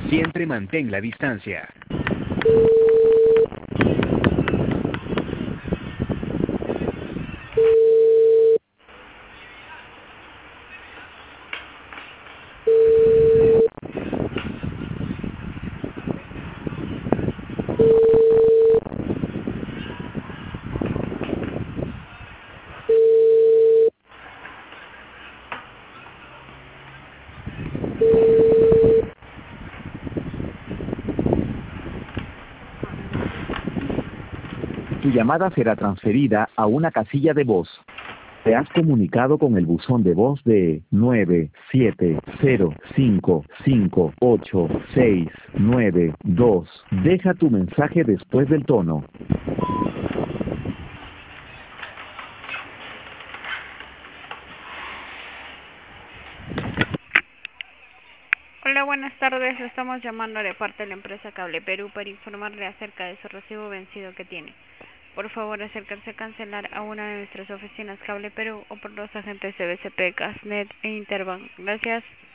Siempre mantén la distancia. Tu llamada será transferida a una casilla de voz. Te has comunicado con el buzón de voz de 970558692. Deja tu mensaje después del tono. Hola, buenas tardes. Lo estamos llamando de parte de la empresa Cable Perú para informarle acerca de su recibo vencido que tiene. Por favor, acercarse a cancelar a una de nuestras oficinas Cable Perú o por los agentes de BCP, Gasnet e Interbank. Gracias.